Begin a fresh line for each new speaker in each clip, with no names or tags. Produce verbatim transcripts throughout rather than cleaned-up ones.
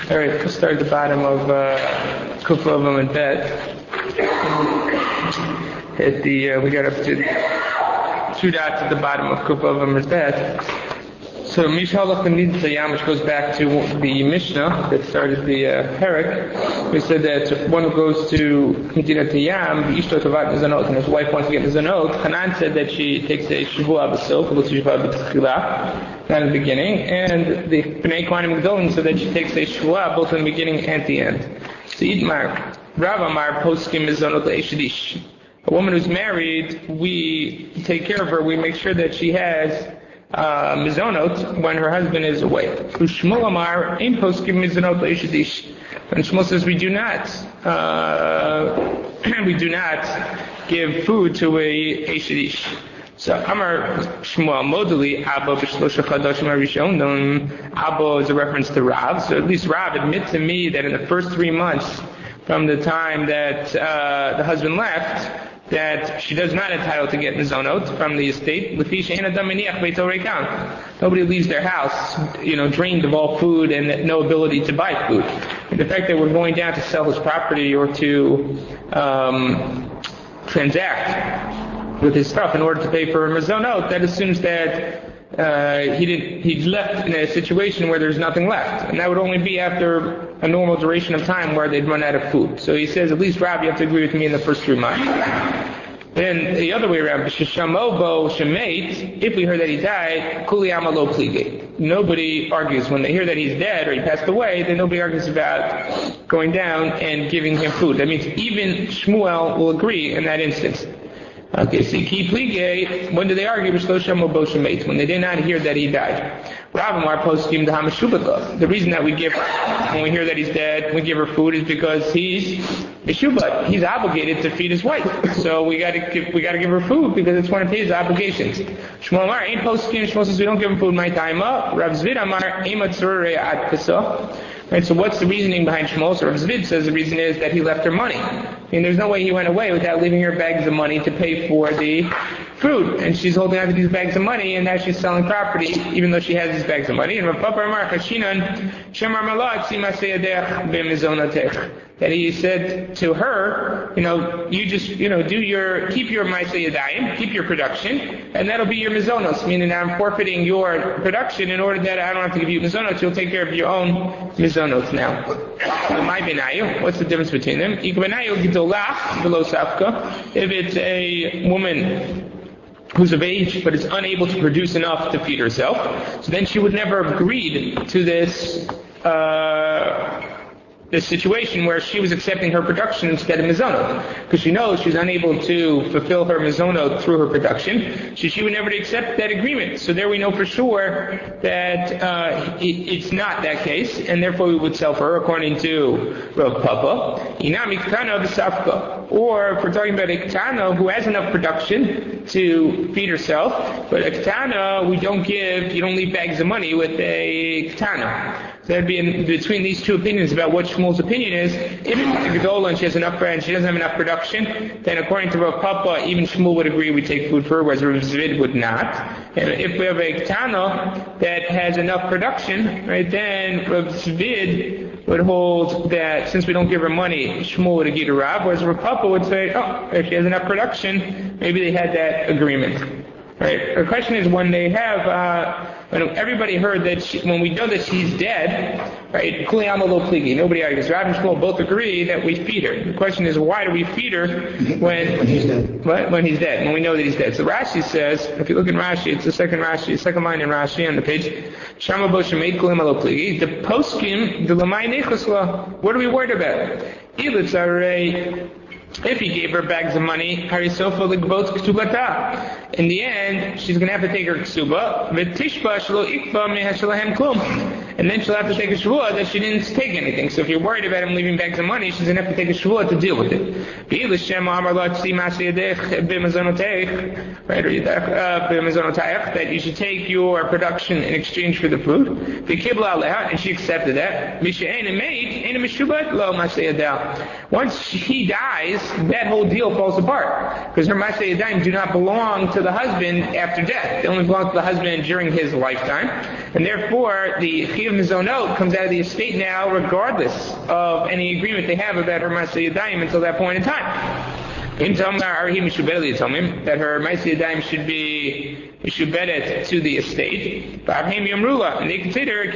All right, let's start at the bottom of uh, Kuflavim and Bet. At the uh, we got up to two dots at the bottom of Kuflavim and Bet. So Mishalach and Nitzayam, which goes back to the Mishnah that started the uh, Perek. We said that if one goes to Medina Tayyam, the Ishto Tavat Nizanot, and his wife wants to get Nizanot, Hanan said that she takes a Shavua B'Silk, a Shavua B'Tchila, not in the beginning, and the B'nai Kohanim Gdolim said that she takes a Shavua both in the beginning and the end. So Idmar, Rav Amar Poskim Mizanot Le'eshadish. A woman who's married, we take care of her, we make sure that she has Uh, mizonot when her husband is away. Shmuel Amar in poskim mizonot leishadish. And Shmuel says we do not, uh, we do not give food to a eishadish. So Amar Shmuel modally Abba b'shlosha chadashim harishonim. Abba is a reference to Rav. So at least Rav admit to me that in the first three months from the time that uh, the husband left, that she does not entitled to get mizonot from the estate. Nobody leaves their house, you know, drained of all food and no ability to buy food. And the fact that we're going down to sell his property or to um, transact with his stuff in order to pay for mizonot, that assumes that uh, he didn't. He left in a situation where there's nothing left, and that would only be after a normal duration of time where they'd run out of food. So he says, at least Rav, you have to agree with me in the first three months. Then the other way around, if we heard that he died, nobody argues. When they hear that he's dead or he passed away, then nobody argues about going down and giving him food. That means even Shmuel will agree in that instance. Okay, so keep plige. When do they argue? When they did not hear that he died. The reason that we give, when we hear that he's dead, we give her food is because he's Meshubat. He's obligated to feed his wife. So we got to give, we got to give her food because it's one of his obligations. Shmuel Amar ain't poskim. Shmuel says we don't give him food my time up. Rav Zvid Amar ain't matzurei at pesach. Right, so what's the reasoning behind Shmuel? So Rav Zvid says the reason is that he left her money. I mean, there's no way he went away without leaving her bags of money to pay for the food. And she's holding on to these bags of money, and now she's selling property, even though she has these bags of money. And Rav Papa Amar Chashinan Shemar Malach Simaseyadech B'Mizonatech. That he said to her, you know, you just, you know, do your, keep your Maaseh Yadayim, keep your production, and that'll be your mizonos, meaning I'm forfeiting your production in order that I don't have to give you mizonos, you'll take care of your own mizonos now. What's the difference between them? If it's a woman who's of age but is unable to produce enough to feed herself, so then she would never have agreed to this, uh, this situation where she was accepting her production instead of mizonot, because she knows she's unable to fulfill her mizonot through her production, so she would never accept that agreement. So there we know for sure that uh, it, it's not that case, and therefore we would sell for her according to Rav Papa. Inami Ktana v'Safka. Or if we're talking about a Ktana who has enough production to feed herself, but a Ktana we don't give, you don't leave bags of money with a Ktana. So that'd be in between these two opinions about what Shmuel's opinion is. If it's a Gedola and she has enough bread and she doesn't have enough production, then according to Rav Papa, even Shmuel would agree we take food for her, whereas Rav Zvid would not. And if we have a Ketana that has enough production, right, then Rav Zvid would hold that since we don't give her money, Shmuel would agree to Rav, whereas Rav Papa would say, oh, if she has enough production, maybe they had that agreement. Right. The question is when they have, uh, when everybody heard that she, when we know that she's dead, right? Nobody argues. Rav and Shmuel both agree that we feed her. The question is why do we feed her when, when he's dead? What? When he's dead. When we know that he's dead. So Rashi says, if you look in Rashi, it's the second Rashi, the second line in Rashi on the page. Shama bo shemeid kulim alo pligi. The poskim the lamai nechasla. What are we worried about? If he gave her bags of money, in the end, she's going to have to take her ksuba, and then she'll have to take a shvuah that she didn't take anything. So if you're worried about him leaving bags of money, she's going to have to take a shvuah to deal with it. Right, that you should take your production in exchange for the food. And she accepted that. Once he dies, that whole deal falls apart. Because her Maaseh Yadayim do not belong to the husband after death. They only belong to the husband during his lifetime. And therefore, the Chiyuv Mizonot comes out of the estate now, regardless of any agreement they have about her Maseh Yadayim until that point in time. In Tamar, he Mishubelet told him that her Maseh Yadayim should be Mishubelet to the estate. And they consider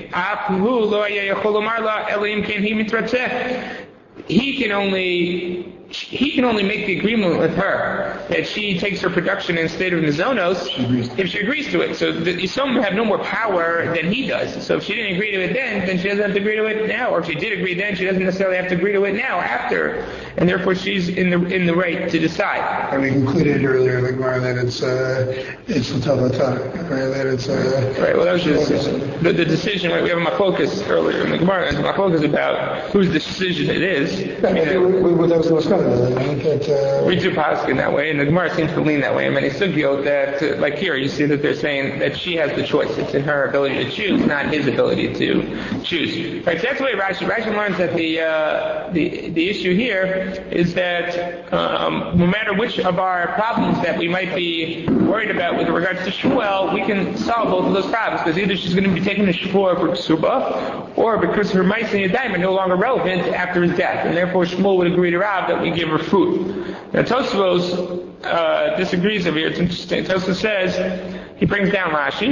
he can only he can only make the agreement with her that she takes her production in state of Mizonos if she agrees to it. So the Yisomim have no more power than he does. So if she didn't agree to it then, then she doesn't have to agree to it now. Or if she did agree then, she doesn't necessarily have to agree to it now, after. And therefore she's in the in the right to decide.
And we concluded earlier in the Gemara that it's uh, it's L'Tavata, right? That it's uh,
right. Well, that was just the, the decision. Right? We have my focus earlier in the Gemara, and my focus about whose decision it is.
I mean, that, we, we, that was what's coming. That, uh,
we do paskin that way, and the Gemara seems to lean that way. In many sugyot, that uh, like here, you see that they're saying that she has the choice. It's in her ability to choose, not his ability to choose. Right. So that's the way Rashi. Rashi learns that the uh, the the issue here is that um, no matter which of our problems that we might be worried about with regards to Shmuel, we can solve both of those problems, because either she's going to be taken to Shmuel for Ksuba, or because her Maseh Yadayim are no longer relevant after his death, and therefore Shmuel would agree to Rav that we give her food. Now Tosfos uh, disagrees over here. It's interesting. Tosfos says, he brings down Rashi.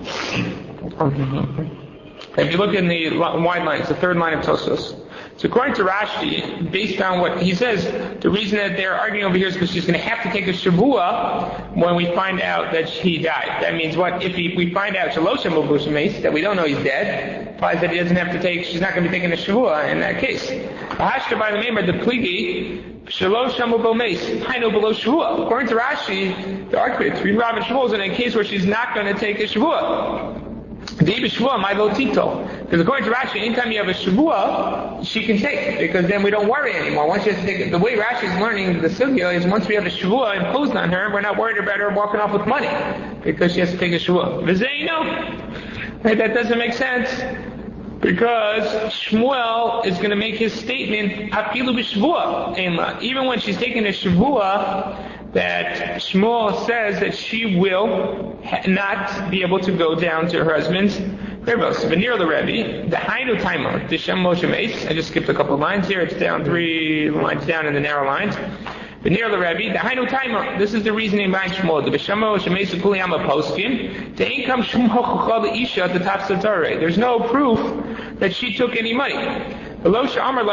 If you look in the wide line, it's the third line of Tosfos. So according to Rashi, based on what he says, the reason that they're arguing over here is because she's going to have to take a shavua when we find out that he died. That means what? If he, we find out Shalosha Mubushames, that we don't know he's dead, implies that he doesn't have to take, she's not going to be taking a shavua in that case. Hashka by the name of the pligi, Shalosha Mubomes, Hainu below shavua. According to Rashi, the argument between Rav and Shmuel is in a case where she's not going to take a shavua. Because according to Rashi, anytime you have a shavua, she can take it, because then we don't worry anymore. Once she has to take it, the way Rashi is learning the sugya is once we have a shavua imposed on her, we're not worried about her walking off with money, because she has to take a shavua. V'zeino, right, that doesn't make sense, because Shmuel is going to make his statement afilu b'shavua, even when she's taking a shavua, that Shmuel says that she will not be able to go down to her husband's grave. So near the Rebbe, the Hainu Taima, the Shem Moshe Meis. I just skipped a couple of lines here. It's down three lines down in the narrow lines. But near the Rebbe, the Hainu Taima. This is the reasoning behind Shmuel. The Shem Moshe Meis Kuliyama Poskim. The income Shmuel Chuchal Isha at the top Satare. There's no proof that she took any money. That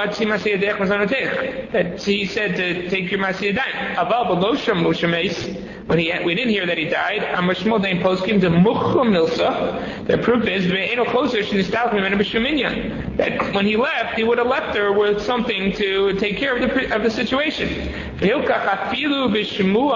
he said to take your Maseh Yadayim. Aval Belosha Moshe Meis, when he we didn't hear that he died. Amar Shmuel Dain Poskim to Muchum Milsa. The proof is that when he left, he would have left her with something to take care of the of the situation. Even with the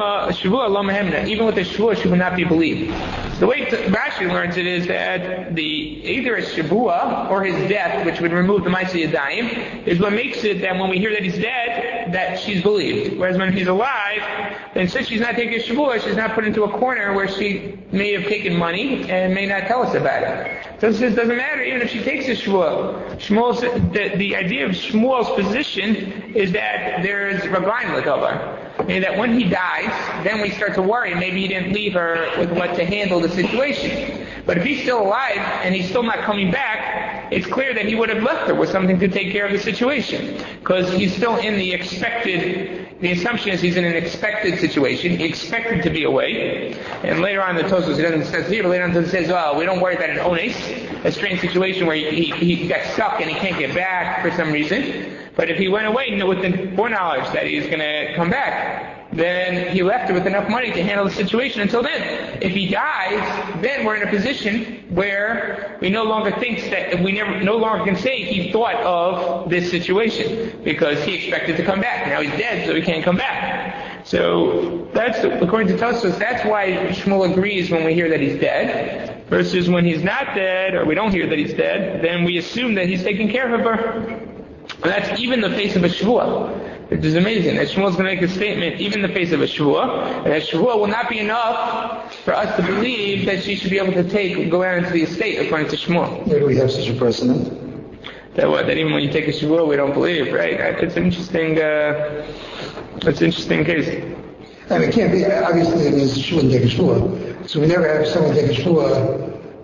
Shavua, she would not be believed. So the way Rashi learns it is that the either a Shavua or his death, which would remove the Maseh Yadayim, is what makes it that when we hear that he's dead, that she's believed. Whereas when he's alive, then since she's not taking a Shavua, she's not put into a corner where she may have taken money and may not tell us about it. So it doesn't matter even if she takes a Shmuel. Shmuel's, the, the idea of Shmuel's position is that there is Ragayim L'Davar. Meaning that when he dies, then we start to worry. Maybe he didn't leave her with what to handle the situation. But if he's still alive and he's still not coming back, it's clear that he would have left her with something to take care of the situation. Because he's still in the expected, the assumption is he's in an expected situation. He expected to be away. And later on in the Tosfos, he doesn't say here, but later on it says, oh, we don't worry about an ones, a strange situation where he, he, he got stuck and he can't get back for some reason. But if he went away with the foreknowledge that he's going to come back, then he left her with enough money to handle the situation until then. If he dies, then we're in a position where we no longer think that we never, no longer can say he thought of this situation because he expected to come back. Now he's dead, so he can't come back. So that's, according to Tosfos, that's why Shmuel agrees when we hear that he's dead, versus when he's not dead, or we don't hear that he's dead, then we assume that he's taking care of her. And that's even the face of a Shavua. It is amazing that Shmuel is going to make a statement, even in the face of a Shavua, and that Shavua will not be enough for us to believe that she should be able to take, go out into the estate, according to Shmuel.
Where do we have such a precedent?
That what? That even when you take a Shavua, we don't believe, right? It's an interesting, uh, it's an interesting case.
And it can't be, obviously it means she wouldn't take a Shavua. So we never have someone take a Shavua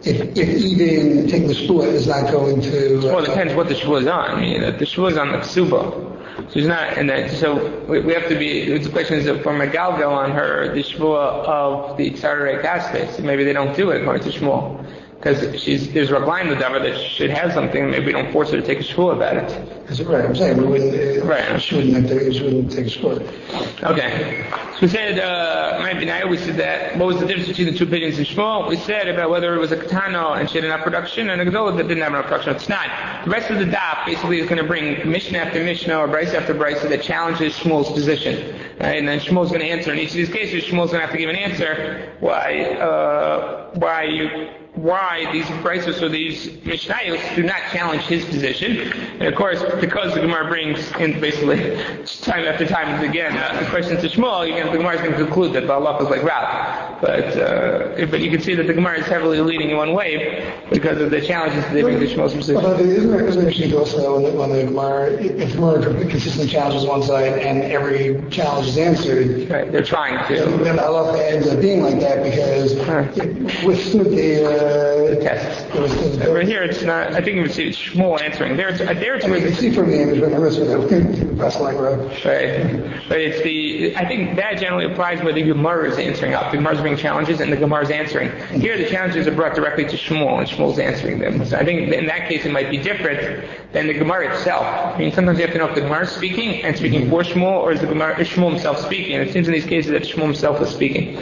if, if even taking the shvua is not going to... Uh,
well, it depends what the shvua is on. I mean, if the shvua is on the ksuba. So it's not, and that, so we, we have to be, the question is for Megalgal on her, the shvua of the Tzarei Kaspe. So maybe they don't do it according to Shmuel. Because she's, there's Rabbi Nadavar that should have something, maybe we don't force her to take a shvua about it.
That's right, I'm saying we wouldn't, uh,
right.
she wouldn't have to, she wouldn't take a shvua.
Okay. So we said, uh, maybe now we said that, what was the difference between the two opinions in Shmuel? We said about whether it was a Katana and she had enough production, and a Gedolah that didn't have enough production. It's not. The rest of the daf basically is going to bring Mishnah after Mishnah or Brisa after Brisa that challenges Shmuel's position. Right? And then Shmuel's going to answer. In each of these cases, Shmuel's going to have to give an answer why, uh, why you, why these Brisos or these Mishnayos do not challenge his position. And of course, because the Gemara brings in basically time after time again uh, the question to Shmuel, you can, the Gemara is going to conclude that the halacha is like Rav. But uh, but you can see that the Gemara is heavily leading in one way because of the challenges that they bring to Shmuel's position.
Well, isn't there, isn't there interesting also when the, when the Gemara, if the Gemara consistently challenges one side and every challenge is answered,
right? They're trying to.
Then the halacha ends up being like that because
huh.
it withstood the, uh,
the test. Over here, it's not. I think you would see it's Shmuel answering. There, it's uh, there. It's
I mean, you see from the image when the rest of it press like Rav.
Right, but it's the. I think that generally applies where the Gemara is answering up. The Gemara is bringing challenges and the Gemara is answering. Here, the challenges are brought directly to Shmuel and Shmuel's answering them. So I think in that case, it might be different than the Gemara itself. I mean, sometimes you have to know if the Gemara is speaking and speaking for Shmuel, or is the Gemara is Shmuel himself speaking? And it seems in these cases that Shmuel himself is speaking.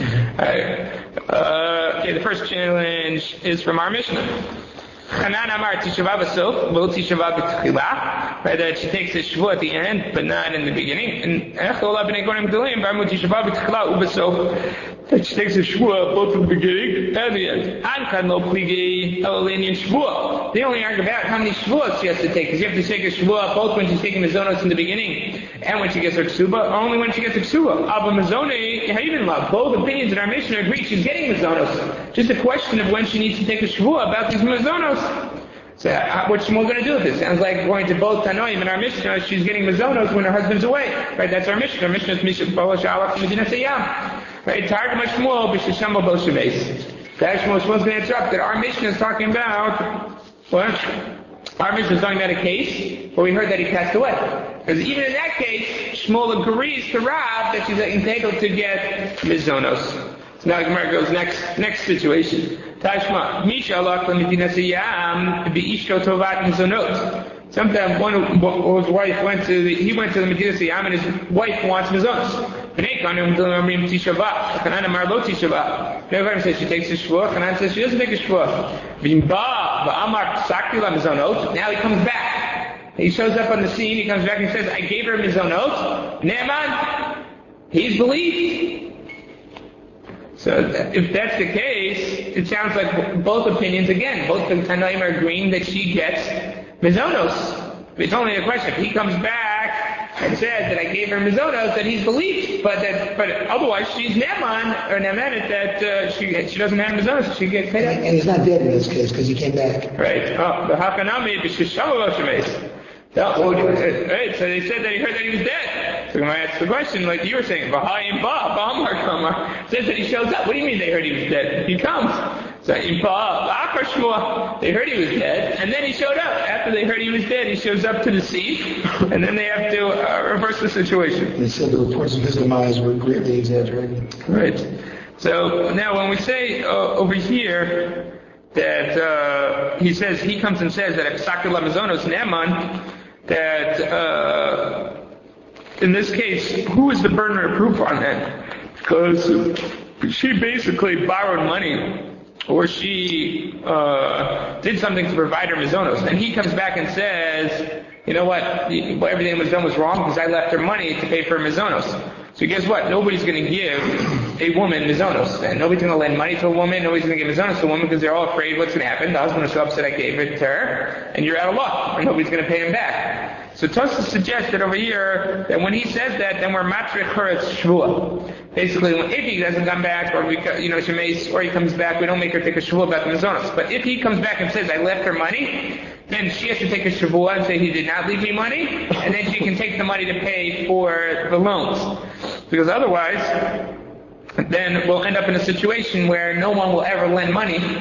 Uh, uh, okay, the first challenge is from our Mishnah. Hanan Amar Tishavah B'sof, Lo Tishavah B'tchilah, right, that she takes a shvua at the end, but not in the beginning. And Echol B'nei Kohanim Gdolim, B'amu Tishavah B'tchilah U'B'sof, that she takes a shvua both in the beginning and the end. Ankan Lo Pligei Elalinian Shvua. They only argue about how many shvuas she has to take, because you have to take a shvua both when she's taking the zonos in the beginning and when she gets her ksuba, only when she gets her ksuba. Abba Mazone, Haven Love. Both opinions in our Mishnah agree she's getting mazonos. Just a question of when she needs to take a shvua about these mazonos. So uh, what's Shmuel going to do with this? Sounds like going to both Tanoim in our Mishnah, she's getting mazonos when her husband's away. Right? That's our Mishnah. Our Mishnah is Mishnah Balash Alach Medina Sayyam. Right? Targum Shmuel B'Shisham B'Shemes. That Shmuel, Shmuel's going to interrupt that our Mishnah is talking about what? Our Mishnah is talking about a case where we heard that he passed away. Because even in that case, Shmuel agrees to Rav that she's entitled to get mizonos. So now the Gemara goes next next situation. Tashma, Misha Allah Medinasiyam B'Ishto Tovat Mizonot. Sometimes one his wife went to the, he went to the Medinasiyam and his wife wants mizonos. B'nei Kohanim Gdolim Tishavah. Hanan Amar Lo Tishavah. B'nei Kohanim says she takes a shvua. Hanan says she doesn't take a shvua. V'imba V'amar Sakti La Mizonot. Now he comes back. He shows up on the scene. He comes back and says, "I gave her mizonot." Ne'eman, he's believed. So if that's the case, it sounds like both opinions, again, both the Tanaim are agreeing that she gets mizonos. It's only a question. If he comes back and says that I gave her mizonos, that he's believed. But that, but otherwise she's Neman, or Neman, that uh, she she doesn't have mizonos, she gets paid.
And he's not dead in this case because he came back.
Right. Oh, the Hakanami b'shishalo shemes. Right, so they said that he heard that he was dead. So when I asked the question, like you were saying, Baha'im Ba, Ba'amar Kamar, says that he shows up. What do you mean they heard he was dead? He comes. So in Ba, Ba'akar Shmuah, they heard he was dead, and then he showed up. After they heard he was dead, he shows up to the scene, and then they have to uh, reverse the situation.
They said the reports of his demise were greatly exaggerated.
Right. So now when we say uh, over here that uh, he says, he comes and says that if Sakil Amazonos Neman, that uh, in this case, who is the burden of proof on that? Because she basically borrowed money, or she uh, did something to provide her mizonos, and he comes back and says, you know what, everything that was done was wrong because I left her money to pay for her mizonos. So guess what? Nobody's going to give a woman mizonos, and nobody's going to lend money to a woman. Nobody's going to give mizonos to a woman because they're all afraid what's going to happen. The husband will show up, said I gave it to her, and you're out of luck, and nobody's going to pay him back. So Tosfos suggests that over here that when he says that, then we're matrich her at shvua. Basically, if he doesn't come back, or we, you know, shemeis, or he comes back, we don't make her take a shvua about the mizonos. But if he comes back and says I left her money, then she has to take a shvua and say he did not leave me money, and then she can take the money to pay for the loans. Because otherwise, then we'll end up in a situation where no one will ever lend money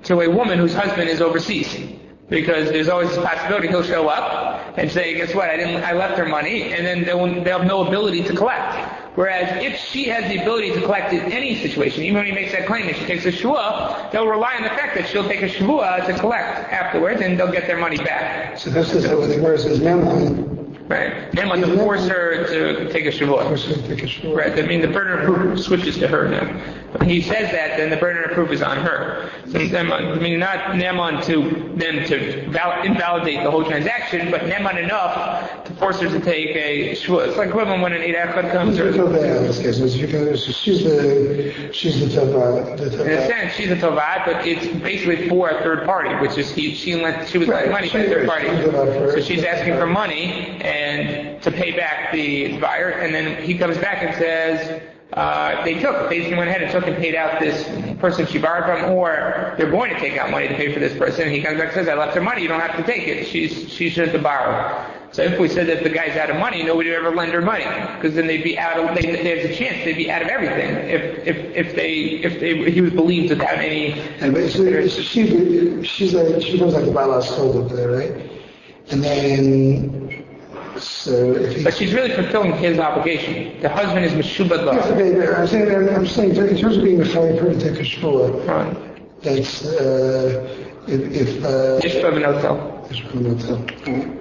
to a woman whose husband is overseas. Because there's always this possibility he'll show up and say, guess what, I didn't, I left her money, and then they'll, they'll have no ability to collect. Whereas if she has the ability to collect in any situation, even when he makes that claim and she takes a shvuah, they'll rely on the fact that she'll take a shvuah to collect afterwards, and they'll get their money back.
So this is what the verse says, Neman.
Right. Neman to force her to take a shvuah.
Force her to take a shvuah.
Right. I mean, the burden of proof switches to her now. When he says that, then the burden of proof is on her. So Neman, I mean, not Neman to them to val- invalidate the whole transaction, but Neman enough to force her to take a shvuah. It's like equivalent when an Eid Echad comes.
Who's the Tovah in this case? She's the she's the Tovah. The Tovah.
In a sense, she's a Tovah, but it's basically for a third party, which is he, she lent, she was lending money to a third party. So she's asking for money and to pay back the buyer, and then he comes back and says, uh, they took, they went ahead and took and paid out this person she borrowed from, or they're going to take out money to pay for this person, and he comes back and says, I left her money, you don't have to take it, she's, she's just a borrower. So if we said that the guy's out of money, nobody would ever lend her money, because then they'd be out of, they, there's a chance they'd be out of everything, if, if, if they, if they, he was believed without any...
And basically, she, she's like, she goes like the Bala sold over there, right? And then, so if he,
but she's really fulfilling his obligation. The husband is meshubad law.
Yeah, okay, I'm saying, I'm saying, in terms of being a fire for to take a shvuah,
Right.
that's, uh, if, if, uh...
Nishba v'notel.
Nishba v'notel.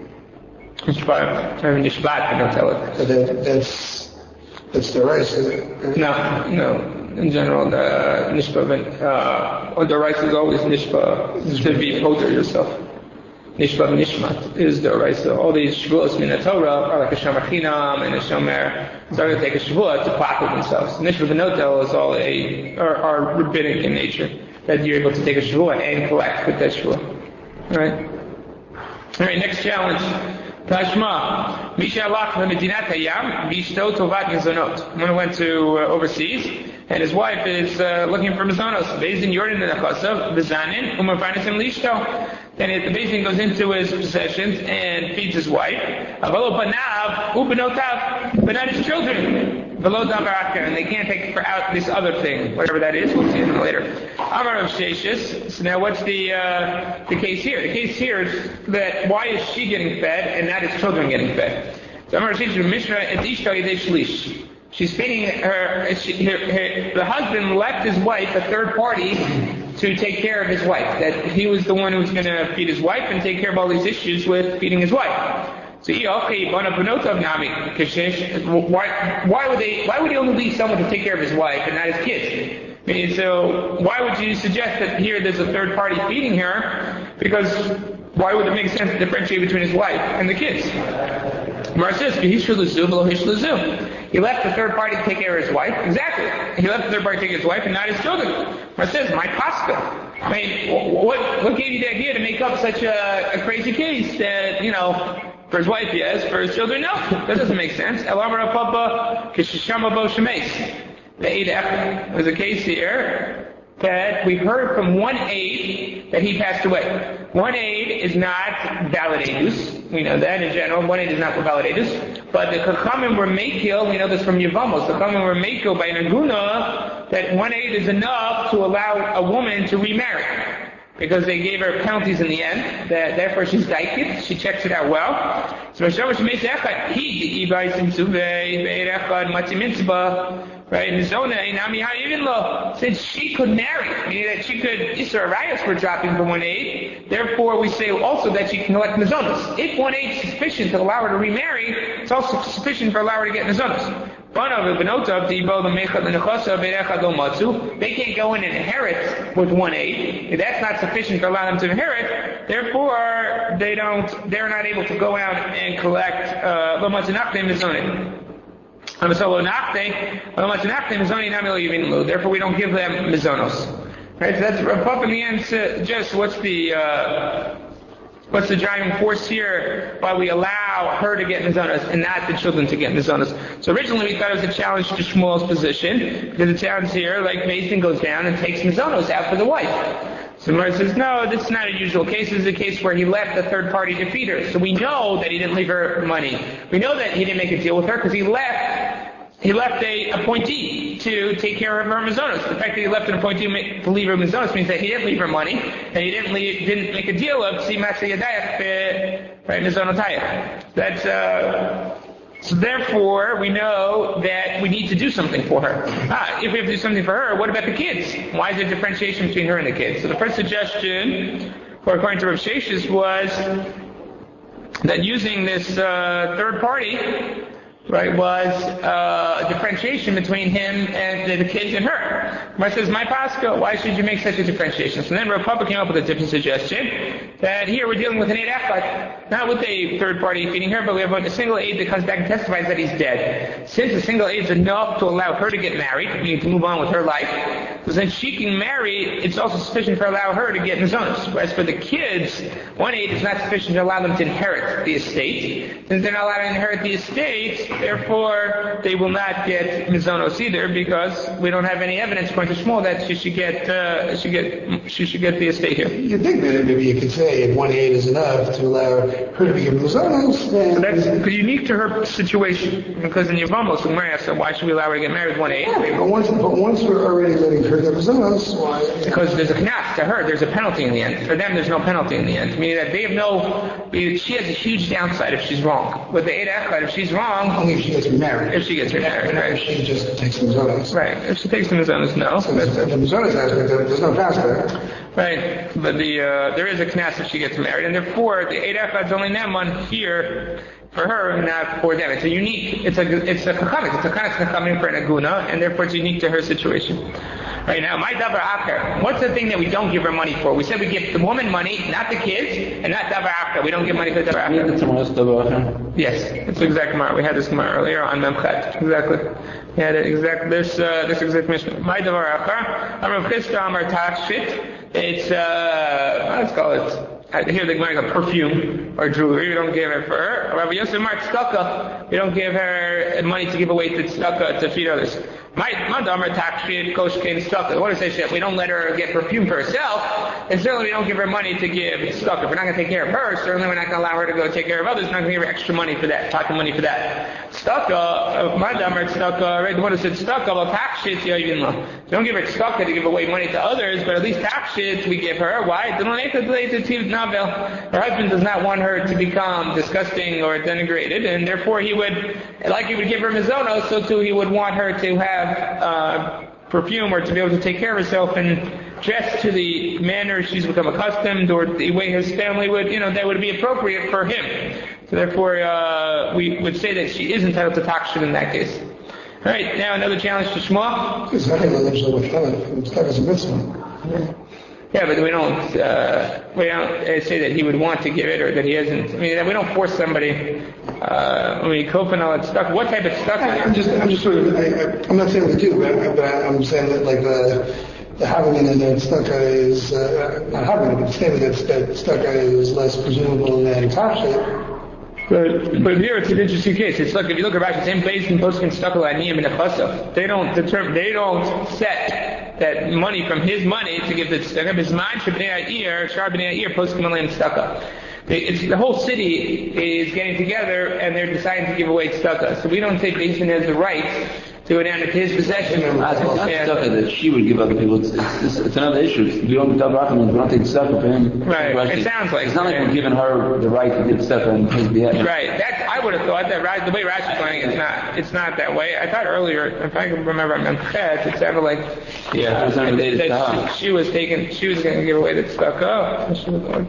Nishba, nishbat v'notel.
So that, that's, that's the right, right?
No, no. In general, the nishba, uh, or the right is always nishba, to be poter yourself. Nishba v'nishmat is the right. So all these shvuos in the Torah are like a shomer chinam and a shomer. So they're going to take a shvuah to pocket themselves. Nishba v'notel is all a, are, are rabbinic in nature. That you're able to take a shvuah and collect with that shvuah. Alright? Alright, next challenge. Tashma. Misha alach v'medinat hayam v'ishto tovat mizonot. One went to uh, overseas, and his wife is uh, looking for mizonos. Bezin Yordan in the chasav, v'zanin, u'mafarnasim lishto. Then the Bezin goes into his possessions and feeds his wife. Avalo banav u'benotav, but not his children. V'lo davaraka, and they can't take out this other thing, whatever that is. We'll see it later. Amar of Sheshis. So now, what's the uh, the case here? The case here is that why is she getting fed and not his children getting fed? So Amar of Sheshis, Mishnah et ishto yedei shlish. She's feeding her, she, her, her. The husband left his wife, a third party, to take care of his wife. That he was the one who was going to feed his wife and take care of all these issues with feeding his wife. So why, why would they? Why would he only leave someone to take care of his wife and not his kids? I mean, so why would you suggest that here there's a third party feeding her? Because why would it make sense to differentiate between his wife and the kids? Mar says, he left the third party to take care of his wife. Exactly. He left the third party to take care of his wife and not his children. Mar says, my pascha. I mean, what what gave you the idea to make up such a, a crazy case that, you know, for his wife, yes, for his children, no. That doesn't make sense. There's a case here that we've heard from one aide that he passed away. One aide is not validatus. We know that in general. One aide is not validatus. But the Chachamim were makil, we know this from Yevamos, the Chachamim were makil by Naguna, that one aide is enough to allow a woman to remarry. Because they gave her penalties in the end, that therefore she's daikit, she checks it out well. So Hashem Shemei Echad, he ibais in Suvei, Ve'er Echad, Matzim Mitzvah, right? In Zona, Nami Ha'ivin Lo, since she could marry, meaning that she could, Isra Arayos were dropping from one aid, therefore we say also that she can collect Mizonos. If one aid is sufficient to allow her to remarry, it's also sufficient for allow her to get Mizonos. They can't go in and inherit with one aid. If that's not sufficient to allow them to inherit, therefore they don't, they're not able to go out and collect lo matzanachtem mizonim. Therefore we don't give them mizonos. Right? So that's Rav Papa in the end suggests what's the uh, What's the driving force here? Why we allow her to get mizonos and not the children to get mizonos. So originally we thought it was a challenge to Shmuel's position, because it sounds here like Mason goes down and takes mizonos out for the wife. So Mara says, no, this is not a usual case. This is a case where he left the third party to feed her. So we know that he didn't leave her money. We know that he didn't make a deal with her because he left He left a appointee to take care of her mazonos. The fact that he left an appointee to leave her mazonos means that he didn't leave her money, and he didn't leave, didn't make a deal of tzimasa yadayach, right, mizonotayach. That's, uh, so therefore, we know that we need to do something for her. Ah, if we have to do something for her, what about the kids? Why is there differentiation between her and the kids? So the first suggestion, or according to Rav Sheshes, was that using this uh, third party, right, was uh, a differentiation between him and the, the kids and her. Mar says, my Pascha, why should you make such a differentiation? So then Rav Papa came up with a different suggestion, that here we're dealing with an aid echad, not with a third party feeding her, but we have a single aid that comes back and testifies that he's dead. Since a single aid is enough to allow her to get married, meaning to move on with her life, so then she can marry, it's also sufficient to allow her to get mizonos. Whereas for the kids, one aid is not sufficient to allow them to inherit the estate. Since they're not allowed to inherit the estate, therefore they will not get mizonos either, because we don't have any evidence according to Shmuel that she should get uh, she get she should get the estate here.
You think that maybe you could say if one aid is enough to allow her to be given mizonos, then
that's unique to her situation, because in Yevamos, the Gemara asks, so why should we allow her to get married with one aid?
Yeah, but once but once we're already letting her get mizonos, why?
Because there's a knas to her, there's a penalty in the end. For them, there's no penalty in the end, meaning that they have no. She has a huge downside if she's wrong. With the aid echad, if she's wrong,
only if she gets remarried.
If she gets remarried, right?
If she just takes the mizonos.
Right. If she takes the mizonos, no.
So the mizonos aspect, there's no knas there.
Right. But the uh, there is a knas if she gets married, and therefore the aid echad is only neman here for her and not for them. It's a unique. It's a it's a kachamik. It's a kind of kachamik for an aguna, and therefore it's unique to her situation. Right now, my davar acher. What's the thing that we don't give her money for? We said we give the woman money, not the kids, and not davar acher. We don't give money for davar acher. Yes, that's exactly right. We had this Gemara earlier on Memchet. Exactly. We had it exactly this uh, this exact mission. My davar acher. Amar Chisda Amar Tachshit. It's uh, let's call it. Here the Gemara, perfume or jewelry. We don't give her for her. Rabbi Yosef Mark tzedakah. We don't give her money to give away to tzedakah to feed others. My davar takshid koshkein tzedakah. What does it say? We don't let her get perfume for herself, and certainly we don't give her money to give tzedakah. If we're not going to take care of her, certainly we're not going to allow her to go take care of others. We're not going to give her extra money for that, pocket money for that. Tzedakah, my davar tzedakah. Right? The one who said tzedakah, well takshid yoyinla. Don't give her tzedakah to give away money to others, but at least takshid we give her. Why? Her husband does not want her to become disgusting or denigrated, and therefore he would, like he would give her mizonos, so too he would want her to have uh, perfume or to be able to take care of herself and dress to the manner she's become accustomed, or the way his family would, you know, that would be appropriate for him. So therefore, uh, we would say that she is entitled to takshid in that case. All right, now another challenge to Shmuel.
It's a mitzvah.
Yeah, but we don't uh, we don't uh, say that he would want to give it or that he hasn't. I mean, we don't force somebody. Uh, I mean, kofanal stuff. What type of stuff?
I'm just, I'm just sort of. I, I'm not saying we do, but, but I'm saying that like the the having it in that tzedakah is uh, not having it, but saying that that tzedakah is less presumable than takshid.
But but here it's an interesting case. It's like if you look at Rashi, same place in poskim tzedakah aniyim and achasav. They don't determine. They don't set that money from his money to give the tzedakah. Bisman shebnei ha'ir, shar bnei ha'ir poskim alayim tzedakah. It's the whole city is getting together and they're deciding to give away tzedakah. So we don't say Jason has the right to go down into his possession.
It's not tzedakah that she would give other people. It's, it's, it's another issue. If we don't davar acher, we don't take tzedakah for him.
Right. It sounds like
it's not like we're giving her the right to give tzedakah on his behalf.
Right. That I would have thought that the way Rashi's going, it's not. It's not that way. I thought earlier, if I can remember, I'm Chet, it sounded like
yeah, it was unrelated
that,
to her.
that she, she was taking. She was going to give away the tzedakah. And she was going.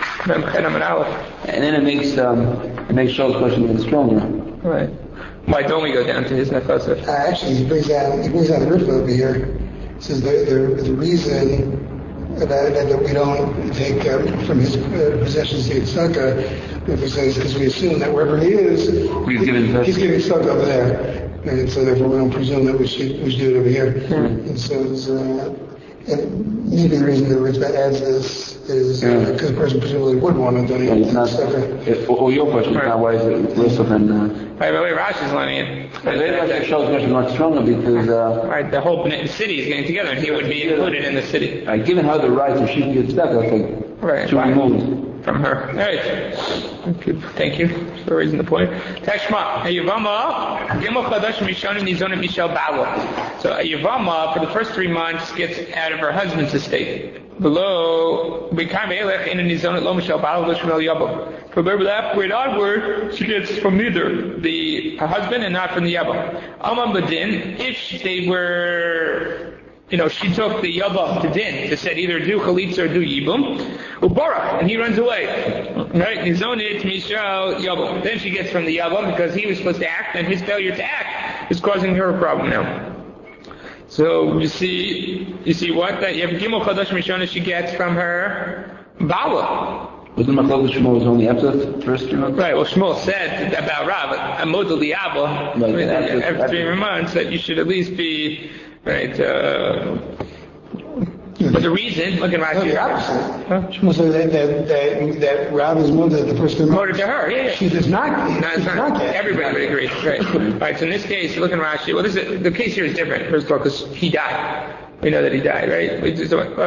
And
then it makes um, it makes Shaul's question even stronger.
Right. Why don't we go down to his nefasah?
Uh, actually, he brings down he brings down the Ritva over here. He says the the, the reason that, that, that we don't take um, from his uh, possessions the tzedakah, Ritva says, because we assume that wherever he is,
he's giving
he's giving tzedakah over there, and so therefore we don't presume that we should we should do it over here.
Hmm.
And so there's, uh, and maybe the reason that Ritva adds this is because
yeah.
uh, the person presumably would want to donate
yeah, not,
tzedakah.
Or, or your question, right. Now why is it less than? Uh,
right, by the way Rashi's learning it.
Maybe that Shaul's question is much stronger because uh,
right, the whole city is getting together, and he would be included in the city.
Uh, giving her the right to shoot your tzedakah, like
right.
to remove.
from her. All right. Thank you for raising the point. Tashma, Yavama, Gimel Chadash Mishanim Nizonim Mishal Bala. So Yavama, for the first three months, gets out of her husband's estate. Below, Bikam Elech in a Nizonat Lo Mishal Bala Lo Shemel Yabam. From that point onward, she gets from neither the husband and not from the Yabam. Amam Badin, if they were, you know, she took the Yabam to Din, to said either do Chalitza or do Yibum, Ubara, and he runs away. Right? Nizonit Mishal Yabam. Then she gets from the Yabam because he was supposed to act, and his failure to act is causing her a problem now. So you see, you see what? That you have Gimel Chadash Mishana she gets from her Bala.
Wasn't Machlokes Shmuel was only after the first three months?
Right, well Shmuel said about Rav, Amodel Diablo,
Right,
after,
after,
after three months, that you should at least be, right, uh, but the reason, look at Rashi.
The opposite. Huh? Shmuel said that, that, that, that Rav is molded the first three months.
Molded to her, yeah, yeah.
She does not,
no, it's not,
not get.
Everybody would agree, right. Right, so in this case, look at Rashi, well this is, the case here is different, first of all, because he died. We know that he died, right? Because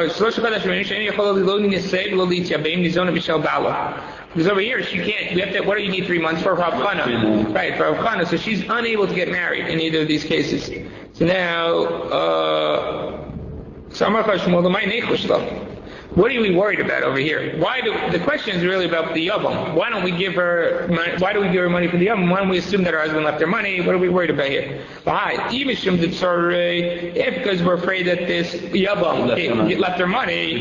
over here, she can't, we have to, what do you need three months for? For Havchana. Right, for Havchana. So she's unable to get married in either of these cases. So now, uh, what are we worried about over here? Why do, the question is really about the Yavam. Why don't we give her money, why do we give her money for the Yavam? Why don't we assume that her husband left her money? What are we worried about here? If because we're afraid that this Yavam he left her money,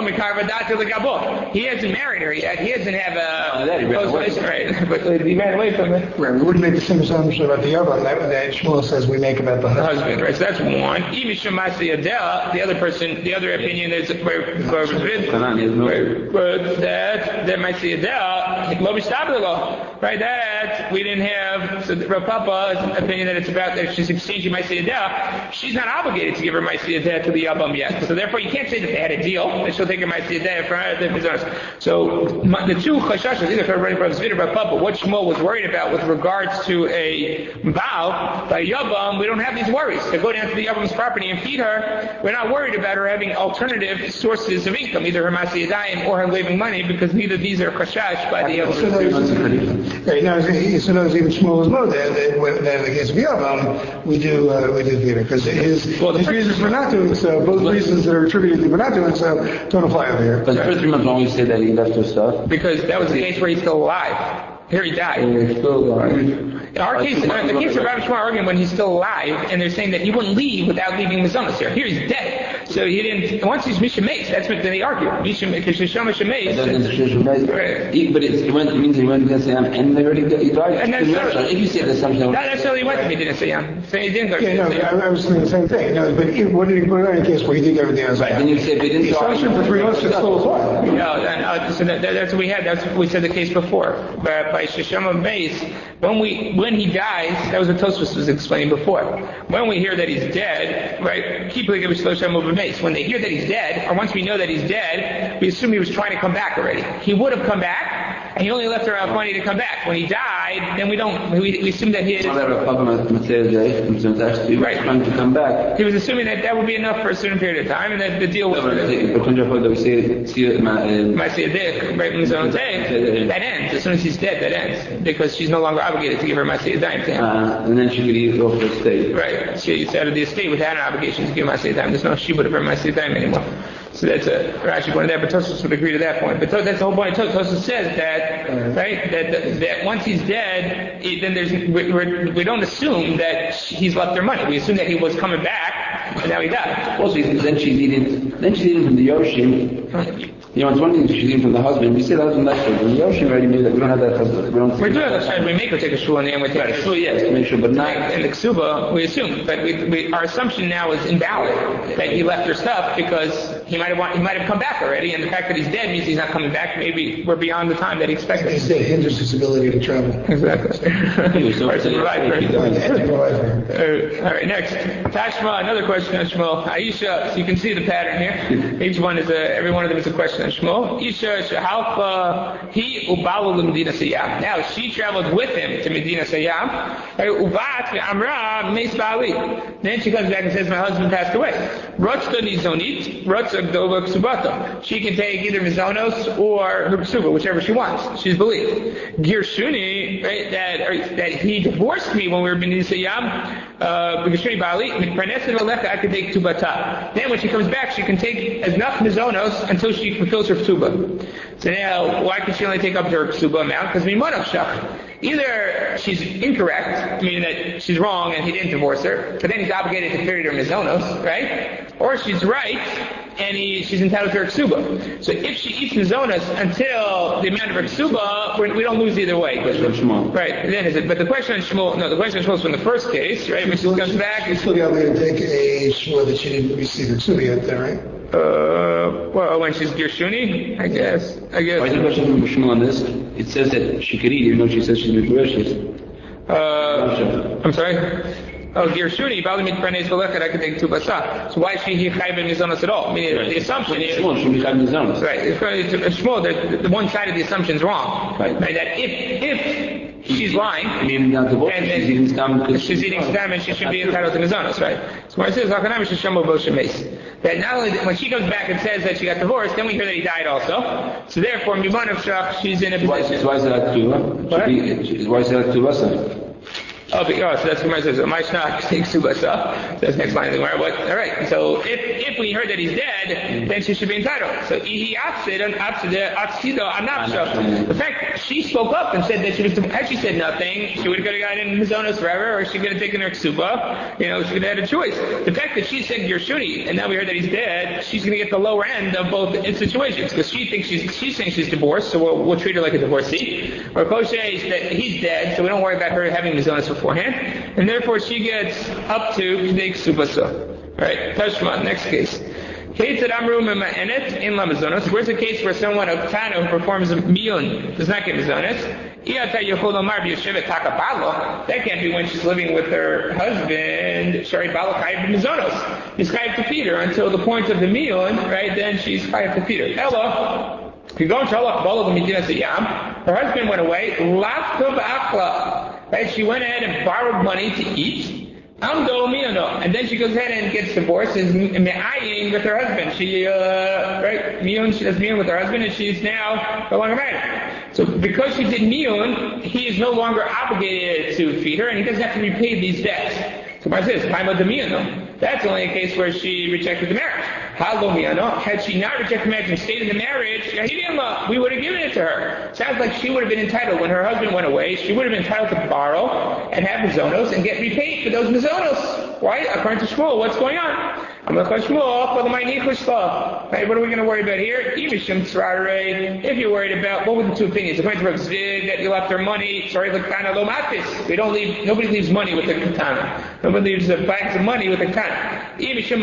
he hasn't married her yet. He doesn't have a post right, but he ran away from it.
Right, we wouldn't make the same assumption about the Yavam that, that Shmuel says we make about the husband.
husband. Right, so that's one. The other person, the other opinion is where, where but that that might see a doubt. Right, that we didn't have. So Rav Papa's opinion that it's about that she's exchanging my doubt. She's not obligated to give her my doubt to the Yabam yet. So therefore, you can't say that they had a deal that she'll take her my doubt for her. So the two chashashas, either for Rav Zvid or Rav Papa, what Shmuel was worried about with regards to a bow by Yabam, we don't have these worries. To go down to the Yabam's property and feed her, we're not worried about her having alternative sources of income, either her Masi Yadayim or her leaving money, because neither of these are chashash by the other.
Right, now, so now even Shmuel is more that, that in the case of Yavam, we do, uh, we do feed her, because his, well, his reasons for not doing so, both reasons that are attributed to for not doing so, don't apply over here.
But the first three months when we say that he left her stuff.
Because that was the case where he's still alive. Here he died. In our case, in the case of Rabbi Shmuel arguing when he's still alive, and they're saying that he wouldn't leave without leaving Mizonos here. Here he's dead. So he didn't, once he's Misha Mace, that's what they argue. Misha Mace. But
it, it, went, it means he went to Midian and they already he died.
And
if you say that something.
Not necessarily he went to Midian Sayam. So he didn't go to
Yeah, no, I, I was saying the same thing. No, but it, what did he put in a case where he did everything else?
Right, then you say they didn't.
The assumption for three months should still apply.
No, and, uh, so that, that's what we had. That's what we said the case before. But by Shisham of Mace, when we when he dies, that was what Tosfos was explaining before. When we hear that he's dead, right? Keep looking at Shisham of Mace. When they hear that he's dead, or once we know that he's dead, we assume he was trying to come back already. He would have come back, and he only left her enough money to come back. When he died, then we don't. We, we assume that he is.
Right. Trying to come back.
He was assuming that that would be enough for a certain period of time, and that the deal was. That ends as soon as he's dead. That ends because she's no longer obligated to give her Masiyah Daim to him.
Uh, and then she could eat off the estate.
Right. She's out of the estate without an obligation to give Masiyah Daim. There's no she would have her Masiyah Daim anymore. So that's a Rashi pointed that, but Tosfos would agree to that point. But that's the whole point. Tosfos says that, uh, right, that, that that once he's dead, it, then there's we, we're, we don't assume that he's left her money. We assume that he was coming back, and now he died.
Also, then she's eating. Then she's eating from the Yoshim. You know, it's one thing she's eating from the husband. We say the husband left her. The Yoshim already knew that we don't have that husband. We don't.
We do have a shayla. We make her take a shul, and then we take a shul.
Yes, to make sure, but not
in the ksuba. We assume, but we, we our assumption now is invalid that he left her stuff because he might have want, he might have come back already, and the fact that he's dead means he's not coming back. Maybe we're beyond the time that he expected.
He's dead hinders his ability to travel.
Exactly.
He was so
All right, so provide for
uh,
all right, next. Tashma, another question on Shmuel. Aisha, so you can see the pattern here. Each one is a, every one of them is a question on Shmuel. Isha, Shahalfa, he ubalu to Medina Sayyam. Now, she traveled with him to Medina Sayyam. Ubat Amra Meis Bali. Then she comes back and says, my husband passed away. Rotzta Nizonit, Rotz She can take either mizonos or her ksuba, whichever she wants. She's believed. Girshuni, right, that or, that he divorced me when we were b'nisayam. Girshuni bali mitparneset alecha. I can take tubata. Then when she comes back, she can take enough mizonos until she fulfills her ksuba. So now, why can she only take up her ksuba amount? Because mimonach shach. Either she's incorrect, meaning that she's wrong and he didn't divorce her, but then he's obligated to period her mizonos, right? Or she's right and he, she's entitled to her ksuba. So if she eats mizonos until the amount of her ksuba, we're, we don't lose either way. Right? Then is it? But the question on Shmuel, no, the question on Shmuel is from the first case, right? When she comes back,
she's still got to take a shmuel that she didn't receive her ksuba yet, there, right?
Uh, well, when she's Girshuni, I guess. I guess.
Why is the question from Shmuel on this? It says that she could eat, even though she says she's Mikuresh.
Uh, I'm sorry? Oh, Girshuni, Bali Mitpranes Velekhat, I can take two basa. So why is she here chayv in mizonos at all? Meaning right. The assumption is.
Shmuel should be chayv in mizonos.
Right. It's Shmuel, the, the one side of the assumption is wrong.
Right.
Right. That if, if she's lying,
I mean, not divorced,
and then
she's eating stam,
she's eating stam and she should be entitled to mizonos, right? So when it says, Hakanam Sheshamo Boshe Meis, that not only, when she comes back and says that she got divorced, then we hear that he died also. So therefore, Mimonach Shach, she's in a position.
Why is that Ktuva? Why is that Ktuva?
Oh, but, oh, so that's what says. My shnach takes subasa. That's next line of the Gemara. But all right. So if if we heard that he's dead, then she should be entitled. So ihi atsid and atsid atzido anapsha. The fact that she spoke up and said that she was, had she said nothing, she would have gotten mizonos forever, or she could have taken her ksuba. You know, she would have had a choice. The fact that she said Gershuni, and now we heard that he's dead, she's going to get the lower end of both situations because she thinks she's she's saying she's divorced, so we'll, we'll treat her like a divorcee. Or Koshe is that he's dead, so we don't worry about her having mizonos beforehand, and therefore she gets up to K'dei Ksubasa. Alright, Tashma, next case. Where's the case where someone, a Tana, who performs a miyun, does not get mizonos? That can't be when she's living with her husband. Shari Bala Chayav mizonos. He's chayav to feed her until the point of the miyun, right? Then she's chayav to feed her. Ella, if you go into Allah, her husband went away. Right? She went ahead and borrowed money to eat. And then she goes ahead and gets divorced and me'ayin with her husband. She, uh, right, miyun, she does miyun with her husband and she's now no longer married. So because she did miyun, he is no longer obligated to feed her and he doesn't have to repay these debts. So Mar says, time of the miyun. That's only a case where she rejected the marriage. Had she not rejected the marriage and stayed in the marriage, we would have given it to her. Sounds like she would have been entitled, when her husband went away, she would have been entitled to borrow and have mizonos and get repaid for those mizonos. Right? According to Shmuel, what's going on? Right, what are we going to worry about here? If you're worried about, what were the two opinions? According to Rav Zvid, that you left her money, sorry, we don't leave, nobody leaves money with the katana. Nobody leaves the bags of money with the katana.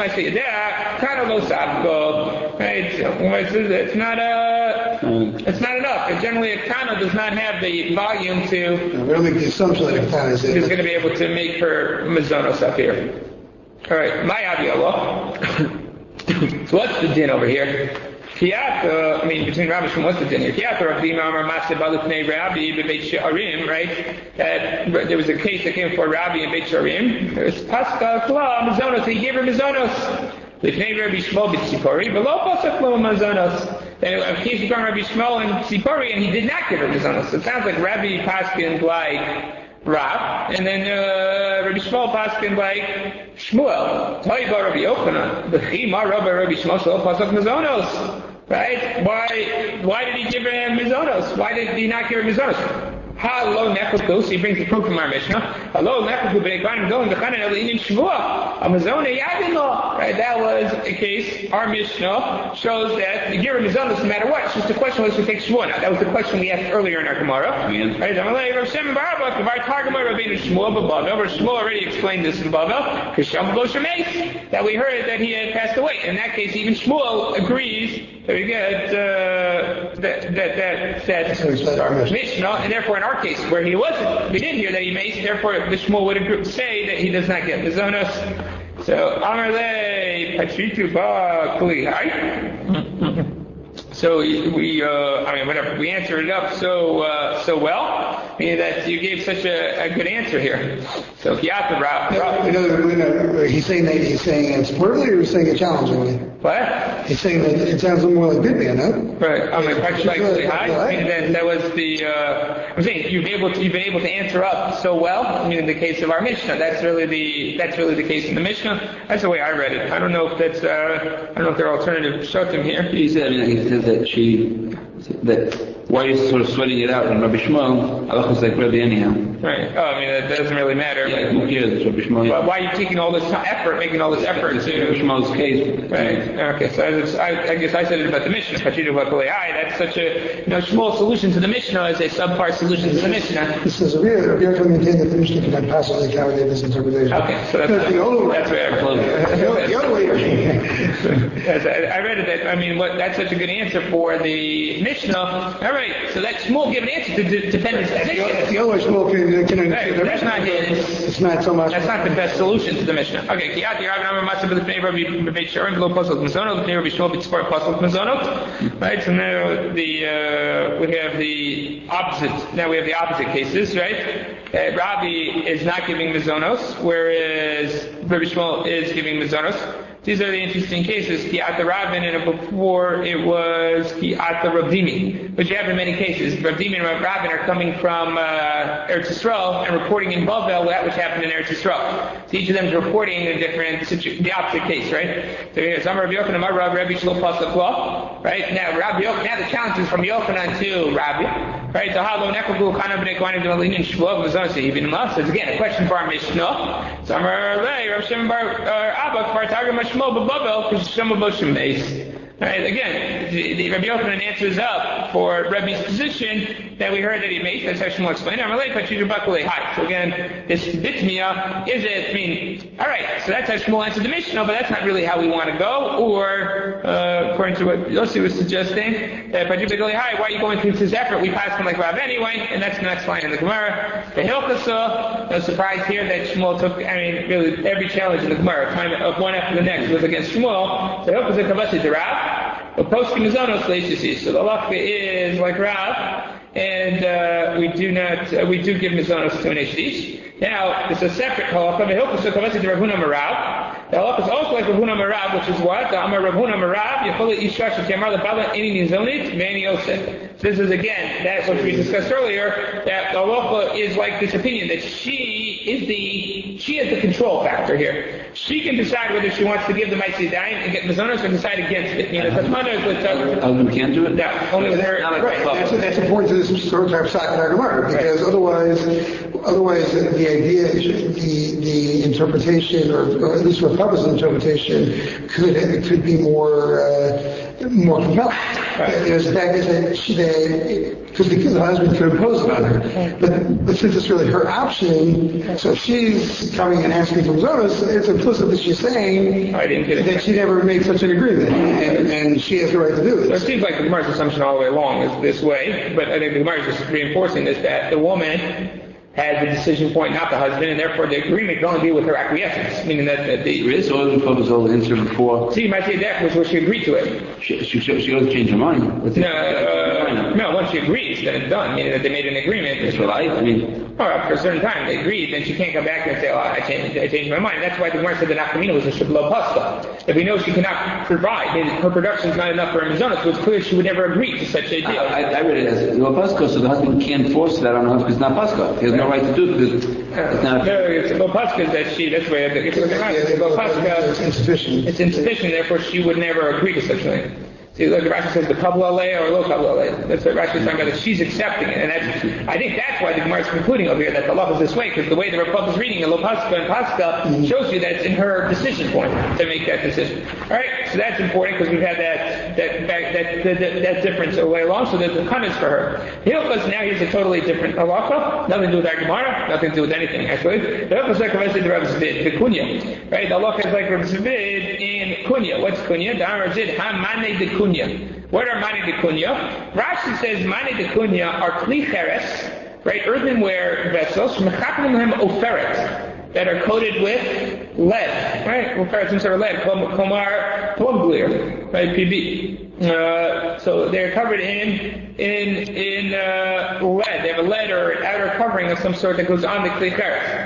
Right? It's not a, it's not enough. Generally, a katana does not have the volume to.
We don't make the assumption that a katana is
going to be able to make her mizonos up here. All right, my Allah. So what's the din over here? Kiyata, I mean, between Rabbi and what's the din here? Kiyata, Rabbi Amar Maseh Balufnei Rabbi Beit She'arim, right? That there was a case that came before Rabbi in Beit She'arim. There was Pascha Kla Mizonos. He gave her Mizonos. Lifnei Rabbi Shmuel Beit Tzipori, below Pascha Kla Mizonos. Then a case before Rabbi Shmuel and Tzipori, and he did not give her Mizonos. So it sounds like Rabbi Paskin like Rav, and then uh, Rabbi Shmuel Paskin like Shmuel. Toiba Rabbi Yochanan, Bechima Rabbi Rabbi Shmuel Shmuel Pasach Mizonos. Right? Why? Why did he give her Mizonos? Why did he not give her Mizonos? Hello, Nechaku. So he brings the proof from our Mishnah. Hello, Nechaku. Be'ekvanim going Bechanan Elinin Shvuah. A Mizone Yadino. Right? That was a case. Our Mishnah shows that you give her Mizonos no matter what. It's just a question whether she takes Shvuah. Now, that was the question we asked earlier in our Gemara. Right? Shmuel already explained this in Bava. That we heard that he had passed away. In that case, even Shmuel agrees that we get uh, that that that that Mishnah, and therefore in our case where he wasn't, we did hear that he maced. Therefore, the Shmuel would agree, say that he does not get mizonos. So Amar le Patritu ba Kuli Hai. So we, uh, I mean, whatever. We answered it up so uh, so well, meaning that you gave such a, a good answer here. So Kiyata Rav.
He's saying that he's saying it supportively, or he's saying it challengingly.
What?
He's saying that it sounds more like Bidman, no?
Right. I mean, practically like high. I mean, that, that was the. Uh, I'm saying you've been able to you've been able to answer up so well. I mean, in the case of our Mishnah, that's really the that's really the case in the Mishnah. That's the way I read it. I don't know if that's. Uh, I don't know if there are alternative shotim here.
He said, I mean, he said that she that. Why are you sort of sweating it out? And Rabbi Shmuel, Allah was like Rabbi anyhow.
Right. Oh, I mean, that doesn't really matter.
Yeah, who cares? Rabbi Shmuel.
Well, why are you taking all this effort, making all this effort
it's
to...
Rabbi Shmuel's case.
Right. Okay, so I, I guess I said it about the Mishnah. That's such a, you know, small solution to the Mishnah is a subpar solution to the Mishnah.
This is a real, Rabbi Yochanan maintained that the Mishnah cannot possibly accommodate this interpretation.
Okay, so that's,
the only way.
That's where
I The only way.
Yes, I, I read it that, I mean, what, that's such a good answer for the Mishnah. All right, so that's Shmuel give an answer to the dependence position.
The only way Shmuel can, can
right, that's not his.
It's not so much.
That's not the best solution to the Mishnah. Okay, Kiyati Rabbi Amar Matzah B'Lefnei Rabbi Beit Sharon Below Pasuk Mazono B'Lefnei Rabbi Shmuel B'Tzpar Pasuk Mazono. Right, so now the uh, we have the opposite. Now we have the opposite cases, right? Uh, Rabbi is not giving Mazonos, whereas Rabbi Shmuel is giving Mazonos. These are the interesting cases. Ki ata Rabin, and before it was Ki ata Ravdimi, which you have in many cases. Ravdimi and Rabin are coming from uh, Eretz Yisrael and reporting in Bavel that which happened in Eretz Yisrael. So each of them is reporting a different situation, the opposite case, right? So here's Amar Rabbi Yochanan, Amar Rabbi Shlo Pasuk Law, right? Now Rabbi Yochanan, now the challenge is from Yochanan to Rabbi, right? So how lo nekavu kana b'nei kohanim d'malin and shvuah v'zonos even last. So it's again a question for our Mishnah. So Amar Lei Rav Shimon Bar Abba Kfar Targum Shmuel b'Bavel K'Shema Boshim Beis. Right, again, the, the Rabbi Yochanan answers up for Rabbi's position that we heard that he made. That's how Shmuel explained. So again, this bitmia is it? I mean, all right. So that's how Shmuel answered the Mishnah, but that's not really how we want to go. Or uh, according to what Yossi was suggesting, that why are you going through this effort? We passed him like Rav anyway, and that's the next line in the Gemara. The Hilchasa. No surprise here that Shmuel took. I mean, really every challenge in the Gemara, kind of one after the next, was against Shmuel. So Hilchasa kavasi to Rav. But posting mizonos leishisi. So the halacha is like Rav, and uh, we do not, uh, we do give mizonos to an eshish. Now, it's a separate halacha. The halacha is kavasi to Rav Huna Marav. The halacha is also like Rav Huna Marav, which is what? The Amar Rav Huna Marav. Yechol isha shetamar lebala any nizonit ve'eni oseh. So this is again that's what we discussed earlier. That the halacha is like this opinion that she is the she is the control factor here. She can decide whether she wants to give the Ma'aseh Daim and get mizonos or decide against it. You know, the husband
uh, can't do it.
No, only with her.
Right. That's, that's important to this sort of psak in our Gemara, because right. otherwise, otherwise the idea, the the interpretation, or, or at least for Papa's interpretation, could could be more uh, more compelling. Right. There's the fact is that she, because because the husband could impose it on her, but but since it's really her option, so if she's coming and asking for mizonos, it's implicit that she's saying
I didn't get it.
that she never made such an agreement, and, and she has the right to do this.
So it seems like the Gemara's assumption all the way along is this way, but I think the Gemara is just reinforcing this, that the woman has the decision point, not the husband, and therefore the agreement can only be with her acquiescence, meaning that, that the...
There is always proposal the answer before.
See, you might say that was where she agreed to it.
She, she, she doesn't change her mind.
No, uh, no, once she agrees, then it's done, meaning that they made an agreement.
That's what I, I mean...
Or after a certain time, they agreed, then she can't come back and say, oh, I changed, I changed my mind. That's why the Gemara said that Nafkamina was a Shablo Pasta. If we know she cannot provide, her production is not enough for her mizonos, so it's clear she would never agree to such a deal.
I, I, I read it as Lo Pasco, so the husband can't force that on her because it's not Pasco. He has no right to do it because it's not...
No, it's Lo Pasco that she, that's why, it's Lo Pasco,
it's insufficient.
It's insufficient, therefore she would never agree to such a thing. See, look, Rashi says the kabla aleh or lo kabla aleh. That's what Rashi is talking about. That she's accepting it, and that's. I think that's why the Gemara is concluding over here that the law is this way, because the way the Rav is reading it, lo pascha and pascha, mm-hmm. shows you that it's in her decision point to make that decision. All right, so that's important because we've had that that that that, that, that, that difference all the way along. So there's the kannus for her. Hilchos now here's a totally different halacha. Nothing to do with our Gemara. Nothing to do with anything actually. The Hilchos like Rav Zvid, the kunya. Right, the halacha is like Rav Zvid in kunya. What's kunya? The Rav Zvid hamane de kunya. What are mani de kunya? Rashi says mani de kunya are kli cheres, right, earthenware vessels, mechapnim hem oferet, that are coated with lead, right? Oferet some sort of lead, komar plumglir, right? P B. Uh, so they're covered in in in uh, lead. They have a lead or outer covering of some sort that goes on the kli cheres.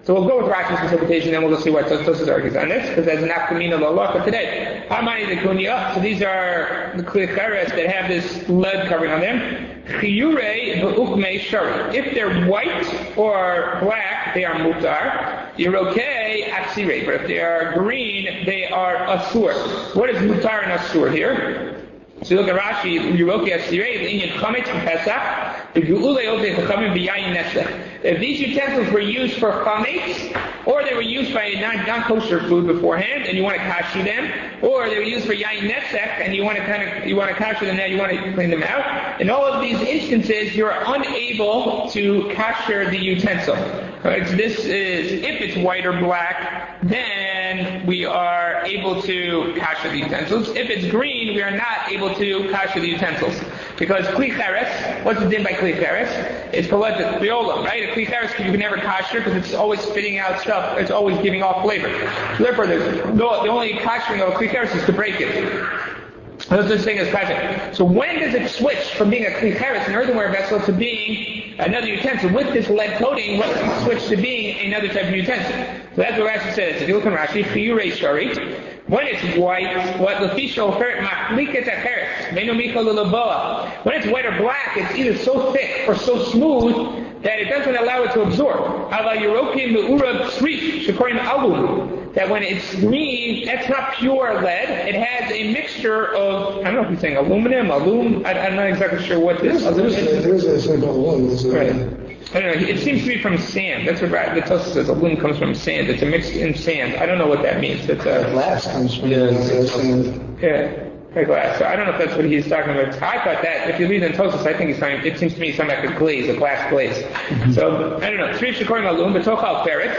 So we'll go with Rashi's interpretation, then we'll go see what Tosfos argues on this, because there's an afkamina l'alacha today. Hamani the kunya. So these are the kli cheres that have this lead covering on them. Chiyurei v'ukmei shari. If they're white or black, they are mutar. Yerokei aksirei. But if they are green, they are asur. What is mutar and asur here? So you look at Rashi, Yerokei aksirei, the Inyan chametz v'pesach, the geulei ovei chachamim v'yayin nesach. If these utensils were used for chametz, or they were used by a non- non-kosher food beforehand, and you want to kasher them, or they were used for yayin nesek, and you want to kind of you want to kasher them now, you want to clean them out. In all of these instances, you are unable to kasher the utensil. Right? So this is if it's white or black, then we are able to kasher the utensils. If it's green, we are not able to kasher the utensils. Because kli cheres, what's the din by kli cheres? It's kolot viola, right? A kli cheres you can never kasher because it's always spitting out stuff. It's always giving off flavor. So therefore, no, the only kashering of a kli cheres is to break it. That's this thing is kashering. So when does it switch from being a kli cheres, an earthenware vessel, to being another utensil? With this lead coating, what does it switch to being another type of utensil? So that's what Rashi says. If you look in Rashi, chiyurei shari. When it's white, what lefisha oferet machliket acheres, menu micha lelaboa. When it's white or black, it's either so thick or so smooth that it doesn't allow it to absorb. Ava European me'ura tzrif shekorim alum. That when it's green, that's not pure lead. It has a mixture of, I don't know if he's saying aluminum, alum. I, I'm not exactly sure what this is.
There's, there's, there's a simple alum.
Right. I don't know. It seems to be from sand. That's what the Tosfos says. Alum comes from sand. It's a mixed in sand. I don't know what that means. It's a
glass comes from
yeah,
sand.
Yeah. Glass. So I don't know if that's what he's talking about. I thought that, if you read in Tosfos, I think he's talking, it seems to me he's talking about the glaze, a glass glaze. Mm-hmm. So, I don't know. Three shekorim alum, betochal peret.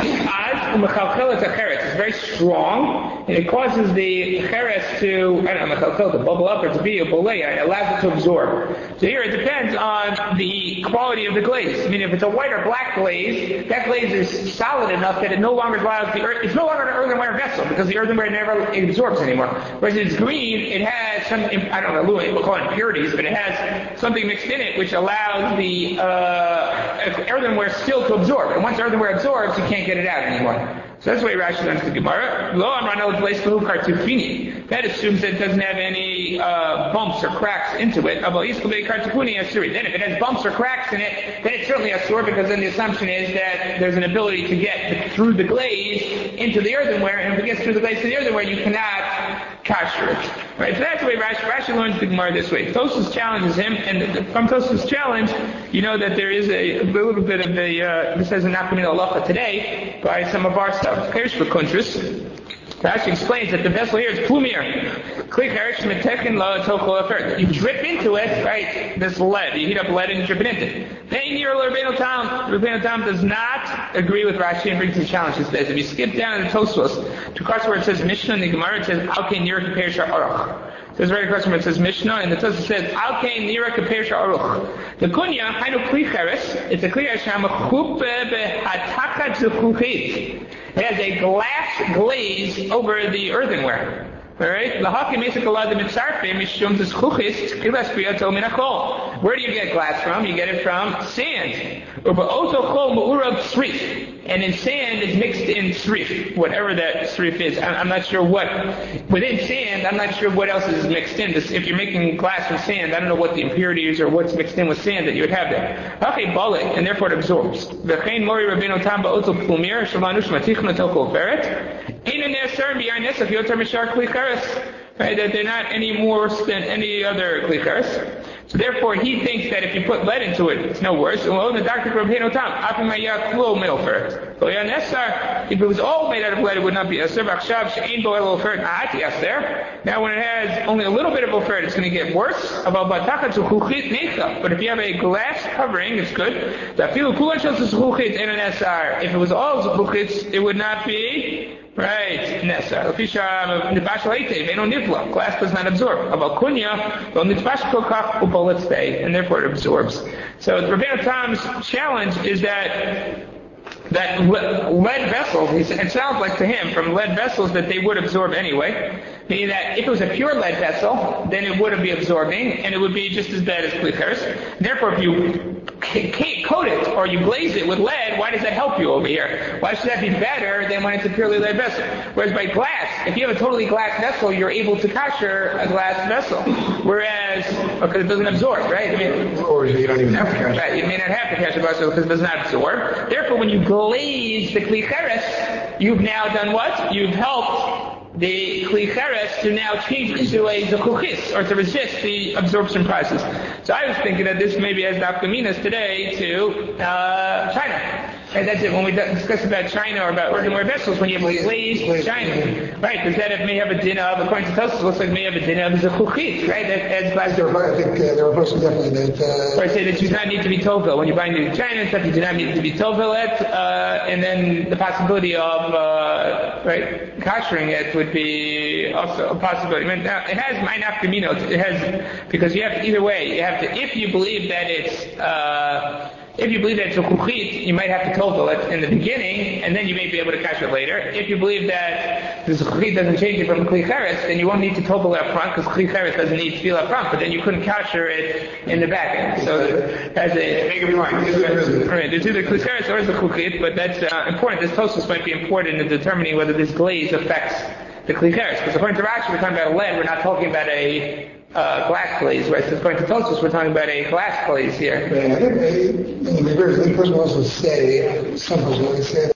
Az umechalchelet acheres. It's very strong, and it causes the cheres to, I don't know, mechalchel, to bubble up or to be a boleya. It allows it to absorb. So here it depends on the quality of the glaze. I mean, if it's a white or black glaze, that glaze is solid enough that it no longer allows the earth, it's no longer an earthenware vessel because the earthenware never absorbs anymore. Whereas if it's green, it has some, I don't know, we'll call it impurities, but it has something mixed in it which allows the uh, earthenware still to absorb. And once earthenware absorbs, you can't get it out anymore. So that's the way Rashi learns the Gemara. Lo amranel place behu kartufini. That assumes that it doesn't have any uh, bumps or cracks into it. Then if it has bumps or cracks in it, then it's certainly asur, because then the assumption is that there's an ability to get through the glaze into the earthenware, and if it gets through the glaze to the earthenware, you cannot kasher it. Right, so that's the way Rashi, Rashi learns the Gemara this way. Tosfos challenges him, and from Tosfos' challenge, you know that there is a, a little bit of the, uh, this has a nafkamina halacha today by some of our stuff. Here's for kuntris. Rashi explains that the vessel here is plumir. Click you drip into it, right, this lead. You heat up lead and you drip it into it. Then near Rabbeinu Tam, Rabbeinu Tam does not agree with Rashi and brings some challenges. If you skip down to Tosfos, to cross where it says Mishnah in the Gemara, it says Alkei Nira Kaper Sha'arach. So it's very close where it says Mishnah, and the Tosfos says Alkei Nira Kaper Sha'arach. The kunya, Hainu Kli Cheres, it's a Kli Cheres Shamachupe Behataka Zuchuchit. It has a glass glaze over the earthenware. Alright? Where do you get glass from? You get it from sand. And in sand is mixed in srif, whatever that srif is. I'm not sure what. Within sand, I'm not sure what else is mixed in. If you're making glass from sand, I don't know what the impurities or what's mixed in with sand that you would have there. Okay, bale, and therefore it absorbs. Right, that they're not any worse than any other kli cheres. So therefore, he thinks that if you put lead into it, it's no worse. Well, the doctor Rabbeinu Tam, if it was all made out of lead, it would not be aser. Now, when it has only a little bit of oferet, it's going to get worse. But if you have a glass covering, it's good. If it was all zuchuchitz, it would not be. Right, Nessa. Glass does not absorb. About kunya, stay, and therefore it absorbs. So Rabbeinu Tam's challenge is that that lead vessels, it sounds like to him, from lead vessels, that they would absorb anyway. Meaning that if it was a pure lead vessel, then it wouldn't be absorbing, and it would be just as bad as kli cheres. Therefore, if you can't coat it or you glaze it with lead, why does that help you over here? Why should that be better than when it's a purely lead vessel? Whereas by glass, if you have a totally glass vessel, you're able to kasher a glass vessel. Whereas, because it doesn't absorb, right? I mean,
or you don't even have to kasher.
Right, you may not have to kasher a vessel because it does not absorb. Therefore, when you glaze the kli cheres, you've now done what? You've helped the kli cheres to now change into a zekuchis, or to resist the absorption process. So I was thinking that this maybe has nafkaminas today to uh, China. And that's it. When we discuss about China or about earthenware vessels, when you have glazed China, right? Because that it may have a din of, according to Tosfos, it looks like it may have a din of zekuchis, right? That adds glass.
I think uh, there are persons definitely that. Uh,
or I say that you do not need to be tovel when you buy new China and stuff. You do not need to be tovel it, uh, and then the possibility of uh, right koshering it would be also a possibility. I mean, now, it has my nafkamino. It has because you have to either way. You have to if you believe that it's. Uh, If you believe that it's a kuchit, you might have to tovel it in the beginning, and then you may be able to catch it later. If you believe that the kuchit doesn't change it from kli cheres, then you won't need to tovel it up front, because kli cheres doesn't need to feel up front, but then you couldn't capture it in the back end. So as a...
Make up your mind.
Right, there's either kli cheres or the kuchit, but that's uh, important. This Tosfos might be important in determining whether this glaze affects the kli cheres. Because according to Rashi, we're talking about a lead, we're not talking about a Uh, glass glaze, right? So according to Tosfos, we're talking about a glass glaze here.
Yeah, I think, uh, the person also say, some person always say